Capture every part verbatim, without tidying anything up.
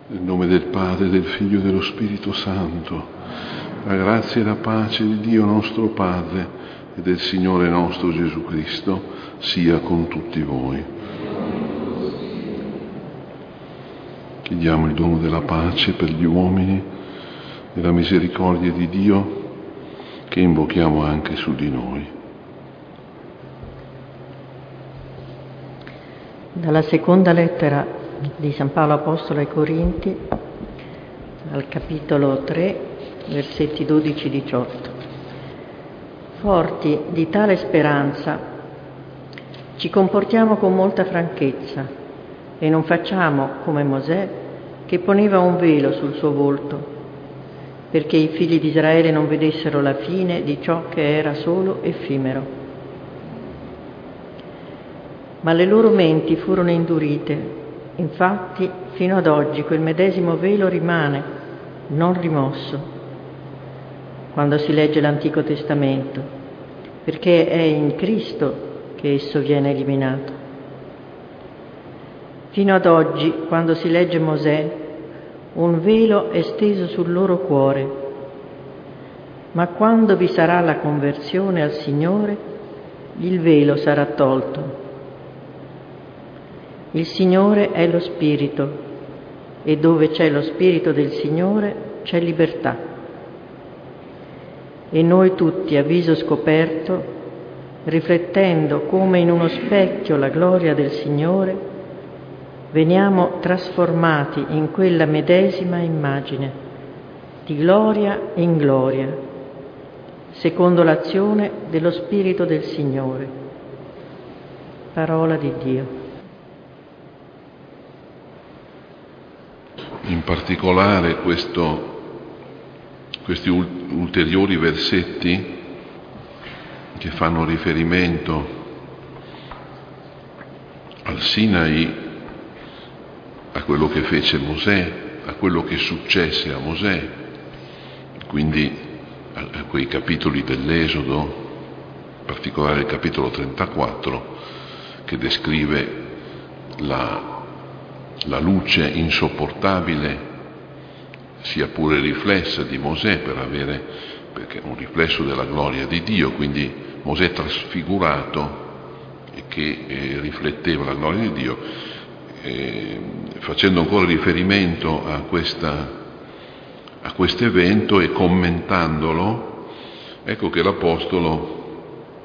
Nel nome del Padre, del Figlio e dello Spirito Santo, la grazia e la pace di Dio nostro Padre e del Signore nostro Gesù Cristo sia con tutti voi. Chiediamo il dono della pace per gli uomini e la misericordia di Dio che invochiamo anche su di noi. Dalla seconda lettera di San Paolo Apostolo ai Corinti, al capitolo tre, versetti dodici diciotto. Forti di tale speranza, ci comportiamo con molta franchezza e non facciamo come Mosè, che poneva un velo sul suo volto, perché i figli di Israele non vedessero la fine di ciò che era solo effimero. Ma le loro menti furono indurite. Infatti, fino ad oggi quel medesimo velo rimane, non rimosso, quando si legge l'Antico Testamento, perché è in Cristo che esso viene eliminato. Fino ad oggi, quando si legge Mosè, un velo è steso sul loro cuore, ma quando vi sarà la conversione al Signore, il velo sarà tolto. Il Signore è lo Spirito, e dove c'è lo Spirito del Signore c'è libertà. E noi tutti, a viso scoperto, riflettendo come in uno specchio la gloria del Signore, veniamo trasformati in quella medesima immagine, di gloria in gloria, secondo l'azione dello Spirito del Signore. Parola di Dio. In particolare questo, questi ulteriori versetti che fanno riferimento al Sinai, a quello che fece Mosè, a quello che successe a Mosè, quindi a, a quei capitoli dell'Esodo, in particolare il capitolo trentaquattro, che descrive la la luce insopportabile, sia pure riflessa, di Mosè, per avere, perché è un riflesso della gloria di Dio, quindi Mosè trasfigurato e che eh, rifletteva la gloria di Dio, eh, facendo ancora riferimento a questa a questo evento e commentandolo, ecco che l'Apostolo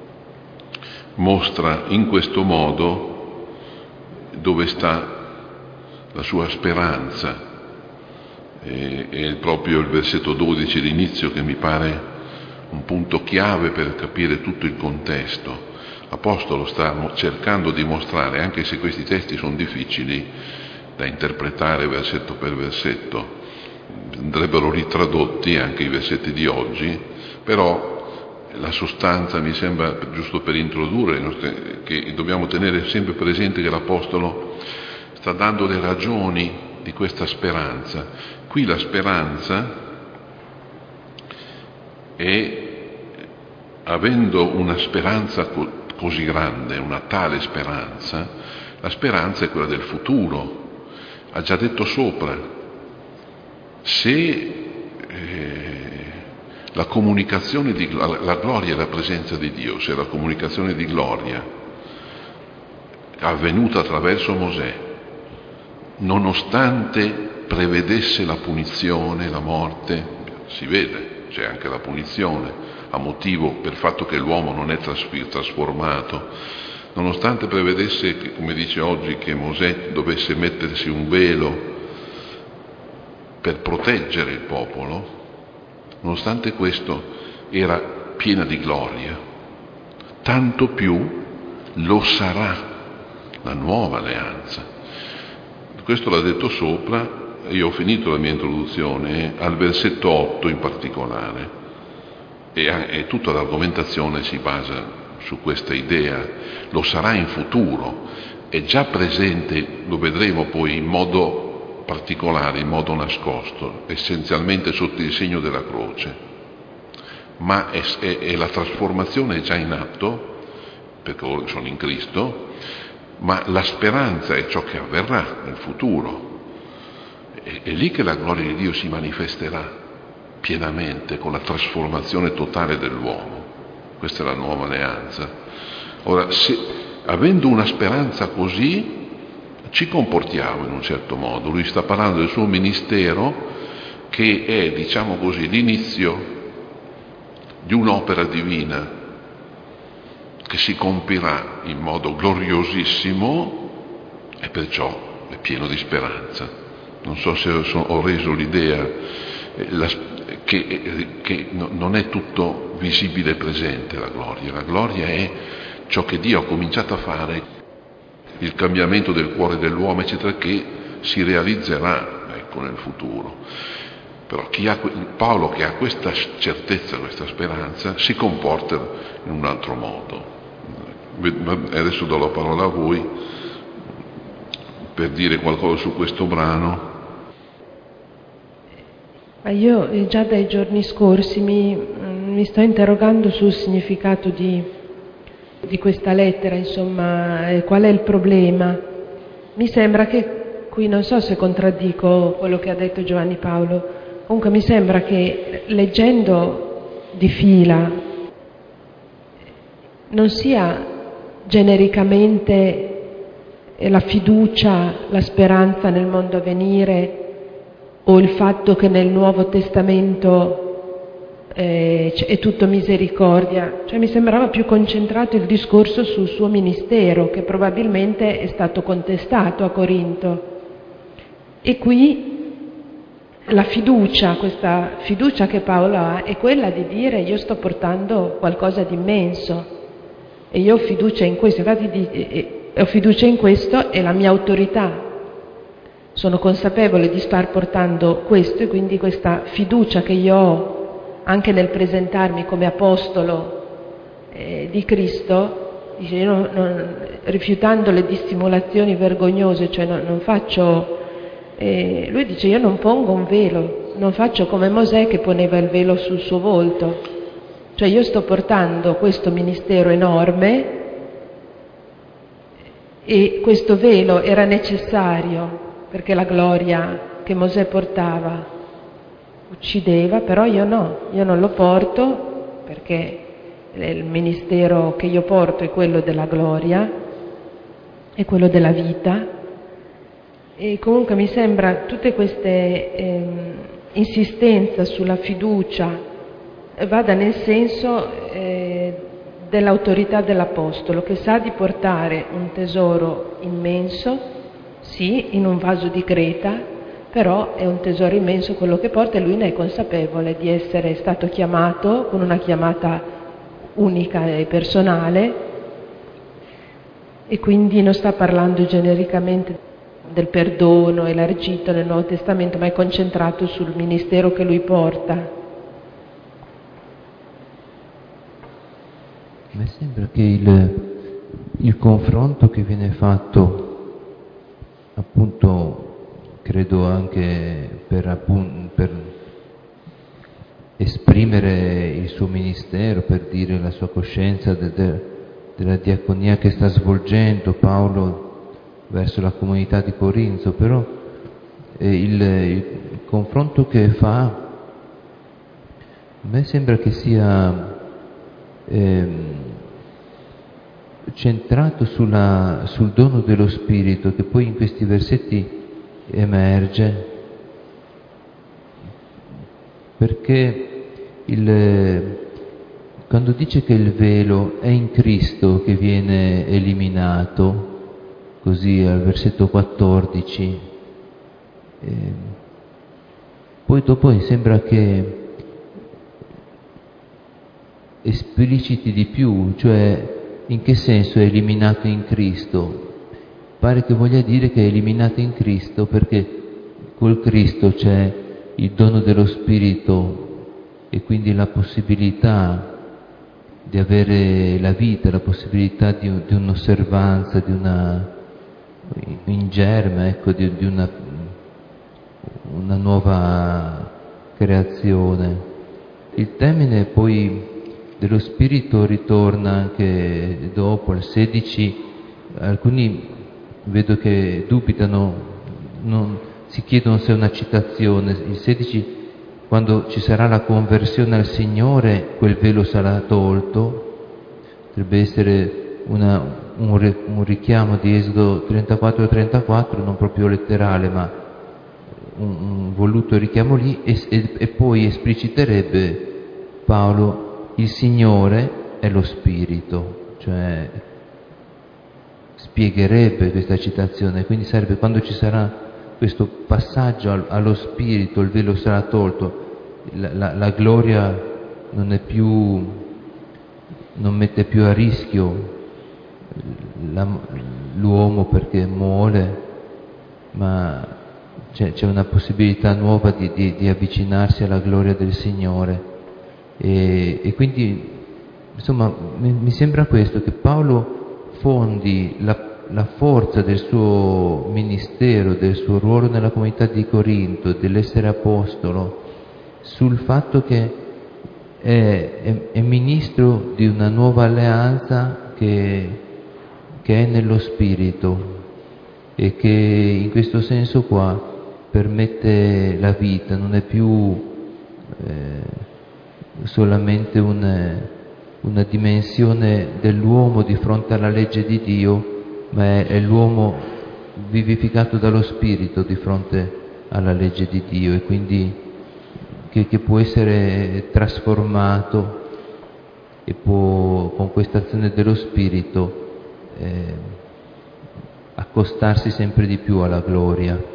mostra in questo modo dove sta la sua speranza. E, è proprio il versetto dodici, l'inizio, che mi pare un punto chiave per capire tutto il contesto. L'Apostolo sta cercando di mostrare, anche se questi testi sono difficili da interpretare versetto per versetto, andrebbero ritradotti anche i versetti di oggi, però la sostanza mi sembra, giusto per introdurre, che dobbiamo tenere sempre presente che l'Apostolo sta dando le ragioni di questa speranza. Qui la speranza è, avendo una speranza così grande, una tale speranza, la speranza è quella del futuro. Ha già detto sopra, se eh, la comunicazione di la, la gloria e la presenza di Dio, se la comunicazione di gloria è avvenuta attraverso Mosè, nonostante prevedesse la punizione, la morte, si vede, c'è anche la punizione, a motivo per il fatto che l'uomo non è trasformato, nonostante prevedesse, che, come dice oggi, che Mosè dovesse mettersi un velo per proteggere il popolo, nonostante questo era piena di gloria, tanto più lo sarà la nuova alleanza. Questo l'ha detto sopra, io ho finito la mia introduzione, al versetto otto in particolare, e, e tutta l'argomentazione si basa su questa idea. Lo sarà in futuro, è già presente, lo vedremo poi in modo particolare, in modo nascosto, essenzialmente sotto il segno della croce, ma è, è, è la trasformazione è già in atto, perché ora sono in Cristo, ma la speranza è ciò che avverrà nel futuro. È, è lì che la gloria di Dio si manifesterà pienamente, con la trasformazione totale dell'uomo. Questa è la nuova alleanza. Ora, se, avendo una speranza così, ci comportiamo in un certo modo. Lui sta parlando del suo ministero, che è, diciamo così, l'inizio di un'opera divina che si compirà in modo gloriosissimo e perciò è pieno di speranza. Non so se ho reso l'idea, la, che, che non è tutto visibile e presente la gloria. La gloria è ciò che Dio ha cominciato a fare, il cambiamento del cuore dell'uomo, eccetera, che si realizzerà, ecco, nel futuro. Però chi ha, Paolo, che ha questa certezza, questa speranza, si comporta in un altro modo. Adesso do la parola a voi per dire qualcosa su questo brano. Ma io già dai giorni scorsi mi, mi sto interrogando sul significato di, di questa lettera, insomma, eh, qual è il problema. Mi sembra che, qui non so se contraddico quello che ha detto Giovanni Paolo, comunque mi sembra che leggendo di fila non sia genericamente la fiducia, la speranza nel mondo a venire, o il fatto che nel Nuovo Testamento eh, è tutto misericordia. Cioè mi sembrava più concentrato il discorso sul suo ministero, che probabilmente è stato contestato a Corinto. E qui la fiducia, questa fiducia che Paolo ha, è quella di dire: io sto portando qualcosa di immenso e io ho fiducia in questo, infatti di, eh, ho fiducia in questo, è la mia autorità. Sono consapevole di star portando questo, e quindi questa fiducia che io ho anche nel presentarmi come apostolo eh, di Cristo, dice, io non, non, rifiutando le dissimulazioni vergognose, cioè non, non faccio, eh, lui dice, io non pongo un velo, non faccio come Mosè che poneva il velo sul suo volto, cioè io sto portando questo ministero enorme e questo velo era necessario perché la gloria che Mosè portava uccideva, però io no, io non lo porto perché il ministero che io porto è quello della gloria, è quello della vita. E comunque mi sembra tutte queste eh, insistenza sulla fiducia vada nel senso eh, dell'autorità dell'apostolo, che sa di portare un tesoro immenso, sì, in un vaso di creta, però è un tesoro immenso quello che porta, e lui ne è consapevole di essere stato chiamato con una chiamata unica e personale, e quindi non sta parlando genericamente del perdono elargito nel Nuovo Testamento, ma è concentrato sul ministero che lui porta. Mi sembra che il, il confronto che viene fatto, appunto, credo anche per, appun- per esprimere il suo ministero, per dire la sua coscienza de- de- della diaconia che sta svolgendo Paolo verso la comunità di Corinto, però eh, il, il confronto che fa, a me sembra che sia ehm, centrato sulla, sul dono dello Spirito, che poi in questi versetti emerge, perché il, quando dice che il velo è in Cristo che viene eliminato, così al versetto quattordici, eh, poi dopo mi sembra che espliciti di più, cioè in che senso è eliminato in Cristo? Pare che voglia dire che è eliminato in Cristo perché col Cristo c'è il dono dello Spirito e quindi la possibilità di avere la vita, la possibilità di, di un'osservanza, di una in germe, ecco, di, di una, una nuova creazione. Il termine poi dello Spirito ritorna anche dopo, al sedici, alcuni vedo che dubitano non, si chiedono se è una citazione. Il sedici, quando ci sarà la conversione al Signore, quel velo sarà tolto. Potrebbe essere una, un, un richiamo di Esodo trentaquattro trentaquattro, non proprio letterale, ma un, un voluto richiamo lì, e, e, e poi espliciterebbe Paolo: il Signore è lo Spirito, cioè spiegherebbe questa citazione. Quindi sarebbe, quando ci sarà questo passaggio allo Spirito, il velo sarà tolto, la, la, la gloria non è più, non mette più a rischio la, l'uomo perché muore, ma c'è, c'è una possibilità nuova di, di, di avvicinarsi alla gloria del Signore. E, e quindi, insomma, mi, mi sembra questo, che Paolo fondi la la forza del suo ministero, del suo ruolo nella comunità di Corinto, dell'essere apostolo, sul fatto che è, è, è ministro di una nuova alleanza che, che è nello Spirito, e che in questo senso qua permette la vita, non è più eh, solamente un, una dimensione dell'uomo di fronte alla legge di Dio, ma è, è l'uomo vivificato dallo Spirito di fronte alla legge di Dio, e quindi che, che può essere trasformato e può, con questa azione dello Spirito, eh, accostarsi sempre di più alla gloria.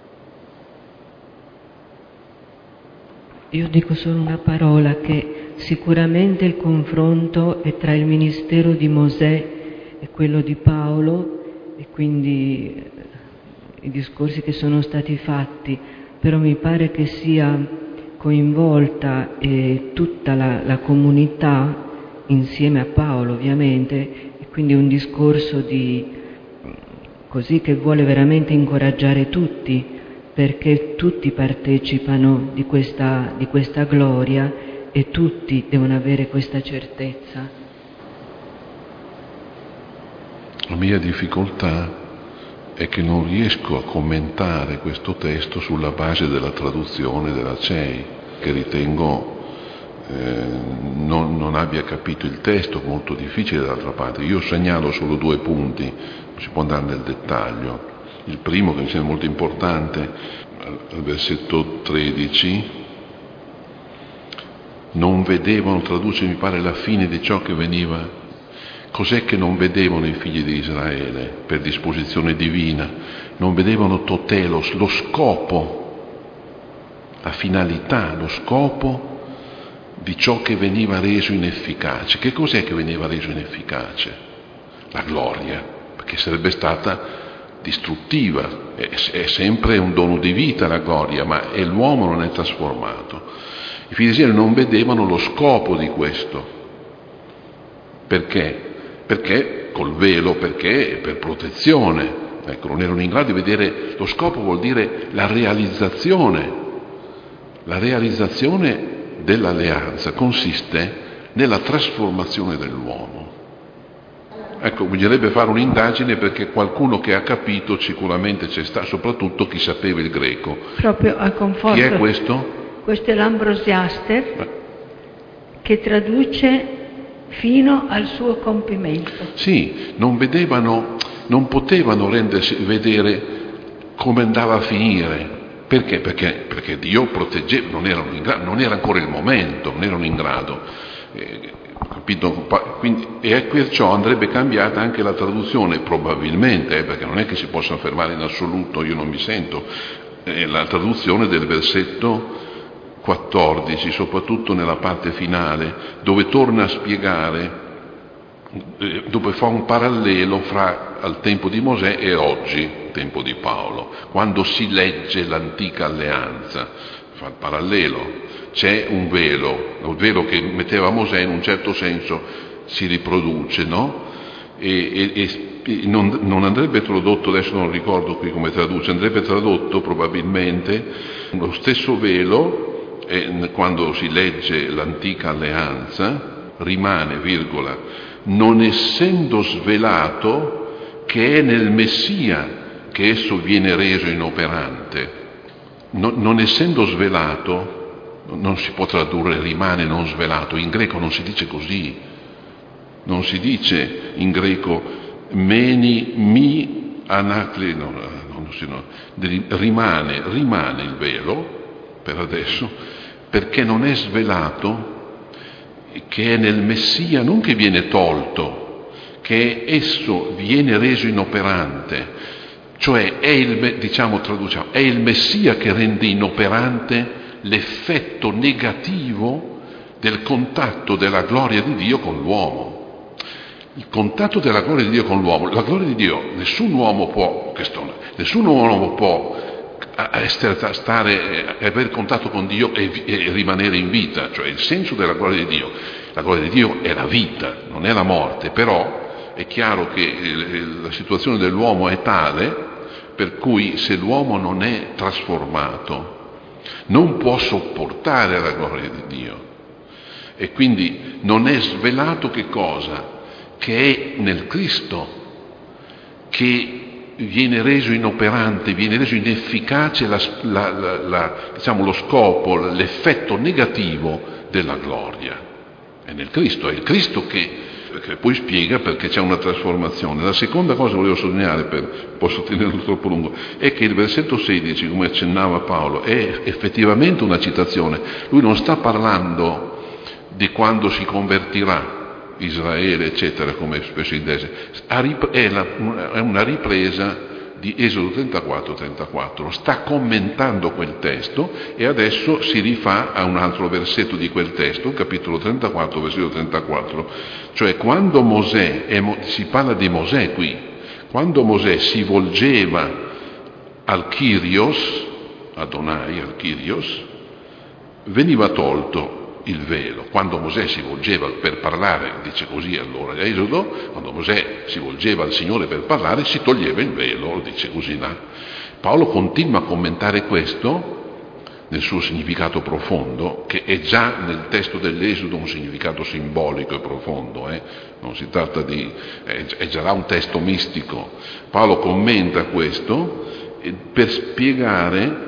Io dico solo una parola, che sicuramente il confronto è tra il ministero di Mosè e quello di Paolo, e quindi eh, i discorsi che sono stati fatti, però mi pare che sia coinvolta eh, tutta la, la comunità insieme a Paolo, ovviamente, e quindi un discorso di così che vuole veramente incoraggiare tutti, perché tutti partecipano di questa, di questa gloria e tutti devono avere questa certezza. La mia difficoltà è che non riesco a commentare questo testo sulla base della traduzione della C E I, che ritengo eh, non, non abbia capito il testo, molto difficile d'altra parte. Io segnalo solo due punti, non si può andare nel dettaglio. Il primo, che mi sembra molto importante, al versetto tredici, non vedevano, traduce mi pare, la fine di ciò che veniva. Cos'è che non vedevano i figli di Israele per disposizione divina? Non vedevano totelos, lo scopo, la finalità, lo scopo di ciò che veniva reso inefficace. Che cos'è che veniva reso inefficace? La gloria, perché sarebbe stata distruttiva. È, è sempre un dono di vita la gloria, ma è l'uomo non è trasformato. I figli di Israele non vedevano lo scopo di questo. Perché? Perché col velo, perché per protezione, ecco, non erano in grado di vedere lo scopo. Vuol dire la realizzazione, la realizzazione dell'alleanza consiste nella trasformazione dell'uomo. Ecco, bisognerebbe fare un'indagine, perché qualcuno che ha capito sicuramente c'è stato, soprattutto chi sapeva il greco. Proprio a conforto. Chi è questo? Questo è l'Ambrosiaster, Beh. che traduce fino al suo compimento. Sì, non vedevano, non potevano rendersi vedere come andava a finire. Perché? Perché, perché Dio proteggeva, non erano in grado, non era ancora il momento, non erano in grado. Eh, capito? Quindi, e perciò andrebbe cambiata anche la traduzione, probabilmente, eh, perché non è che si possa affermare in assoluto, io non mi sento, eh, la traduzione del versetto quattordici, soprattutto nella parte finale, dove torna a spiegare, eh, dove fa un parallelo fra al tempo di Mosè e oggi, il tempo di Paolo, quando si legge l'antica alleanza, fa il parallelo. C'è un velo, il velo che metteva Mosè in un certo senso si riproduce, no? E, e, e non, non andrebbe tradotto, adesso non ricordo qui come traduce, andrebbe tradotto probabilmente lo stesso velo. E quando si legge l'antica alleanza rimane, virgola, non essendo svelato che è nel Messia che esso viene reso inoperante. non, non essendo svelato, non si può tradurre rimane non svelato, in greco non si dice così, non si dice in greco meni mi anacli, no, no, no, rimane, rimane il velo per adesso, perché non è svelato, che è nel Messia, non che viene tolto, che esso viene reso inoperante, cioè è il, diciamo, traduciamo, è il Messia che rende inoperante l'effetto negativo del contatto della gloria di Dio con l'uomo. Il contatto della gloria di Dio con l'uomo, la gloria di Dio, nessun uomo può, nessun uomo può essere, stare, aver contatto con Dio e, e rimanere in vita, cioè il senso della gloria di Dio. La gloria di Dio è la vita, non è la morte, però è chiaro che la situazione dell'uomo è tale per cui se l'uomo non è trasformato non può sopportare la gloria di Dio, e quindi non è svelato che cosa? Che è nel Cristo che viene reso inoperante, viene reso inefficace la, la, la, la, diciamo, lo scopo, l'effetto negativo della gloria. È nel Cristo, è il Cristo che, che poi spiega perché c'è una trasformazione. La seconda cosa che volevo sottolineare, per, posso tenerlo troppo lungo, è che il versetto sedici, come accennava Paolo, è effettivamente una citazione. Lui non sta parlando di quando si convertirà Israele, eccetera, come spesso si dice, è una ripresa di Esodo trentaquattro trentaquattro, sta commentando quel testo e adesso si rifà a un altro versetto di quel testo, capitolo trentaquattro, versetto trentaquattro, cioè quando Mosè, si parla di Mosè qui, quando Mosè si volgeva al Kyrios, Adonai, al Kyrios, veniva tolto il velo. Quando Mosè si volgeva per parlare, dice così allora Esodo, quando Mosè si volgeva al Signore per parlare si toglieva il velo, dice così là. Paolo continua a commentare questo nel suo significato profondo, che è già nel testo dell'Esodo un significato simbolico e profondo, eh? Non si tratta di, è, è già là un testo mistico. Paolo commenta questo per spiegare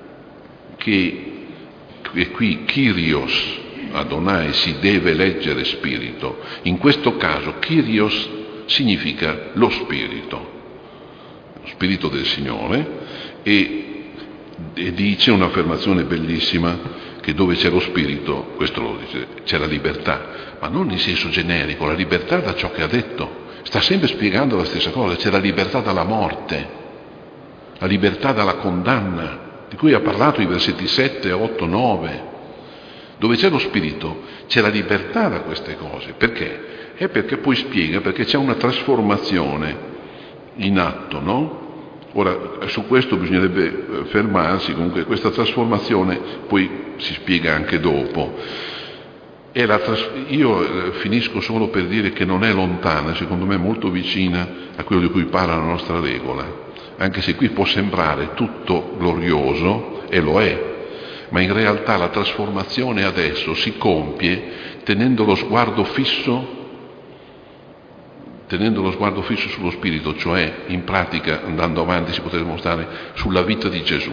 che e qui Kyrios, Adonai, si deve leggere spirito. In questo caso Kyrios significa lo spirito, lo spirito del Signore, e, e dice un'affermazione bellissima, che dove c'è lo spirito, questo lo dice, c'è la libertà, ma non in senso generico, la libertà da ciò che ha detto, sta sempre spiegando la stessa cosa, c'è la libertà dalla morte, la libertà dalla condanna, di cui ha parlato i versetti sette, otto, nove. Dove c'è lo spirito c'è la libertà da queste cose. Perché? È perché poi spiega, perché c'è una trasformazione in atto, no? Ora, su questo bisognerebbe fermarsi, comunque questa trasformazione poi si spiega anche dopo. E la tras- io finisco solo per dire che non è lontana, secondo me è molto vicina a quello di cui parla la nostra regola. Anche se qui può sembrare tutto glorioso, e lo è, ma in realtà la trasformazione adesso si compie tenendo lo sguardo fisso, tenendo lo sguardo fisso sullo Spirito, cioè in pratica, andando avanti, si potremmo stare sulla vita di Gesù.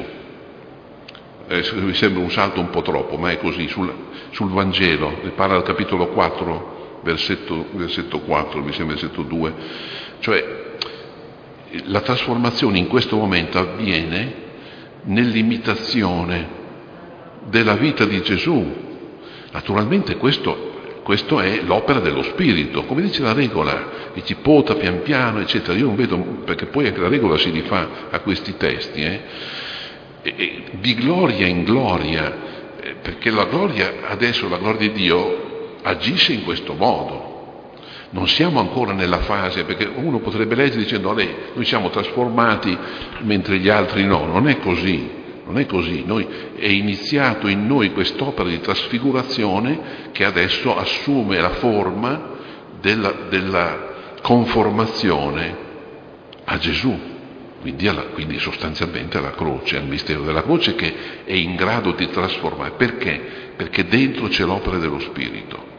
Eh, mi sembra un salto un po' troppo, ma è così, sul, sul Vangelo, ne parla al capitolo quattro, versetto, versetto quattro, mi sembra versetto due, cioè la trasformazione in questo momento avviene nell'imitazione della vita di Gesù. Naturalmente questo, questo è l'opera dello Spirito, come dice la regola, che ci pota pian piano, eccetera. Io non vedo, perché poi anche la regola si rifà a questi testi, eh? e, e, di gloria in gloria, eh, perché la gloria, adesso la gloria di Dio agisce in questo modo. Non siamo ancora nella fase, perché uno potrebbe leggere dicendo noi siamo trasformati mentre gli altri no, non è così, non è così. Noi, è iniziato in noi quest'opera di trasfigurazione che adesso assume la forma della, della conformazione a Gesù, quindi, alla, quindi sostanzialmente alla croce, al mistero della croce che è in grado di trasformare. Perché? Perché dentro c'è l'opera dello Spirito.